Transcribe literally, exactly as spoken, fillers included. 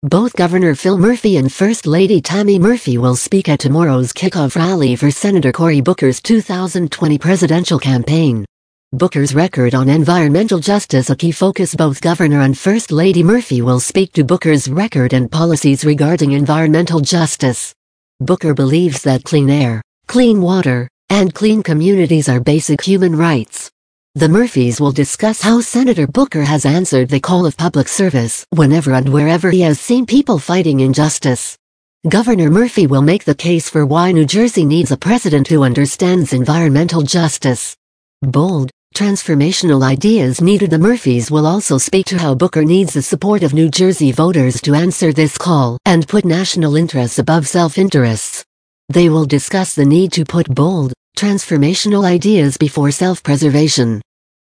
Both Governor Phil Murphy and First Lady Tammy Murphy will speak at tomorrow's kickoff rally for Senator Cory Booker's two thousand twenty presidential campaign. Booker's record on environmental justice a key focus. Both Governor and First Lady Murphy will speak to Booker's record and policies regarding environmental justice. Booker believes that clean air, clean water, and clean communities are basic human rights. The Murphys will discuss how Senator Booker has answered the call of public service whenever and wherever he has seen people fighting injustice. Governor Murphy will make the case for why New Jersey needs a president who understands environmental justice. Bold, transformational ideas needed. The Murphys will also speak to how Booker needs the support of New Jersey voters to answer this call and put national interests above self-interests. They will discuss the need to put bold, transformational ideas before self-preservation.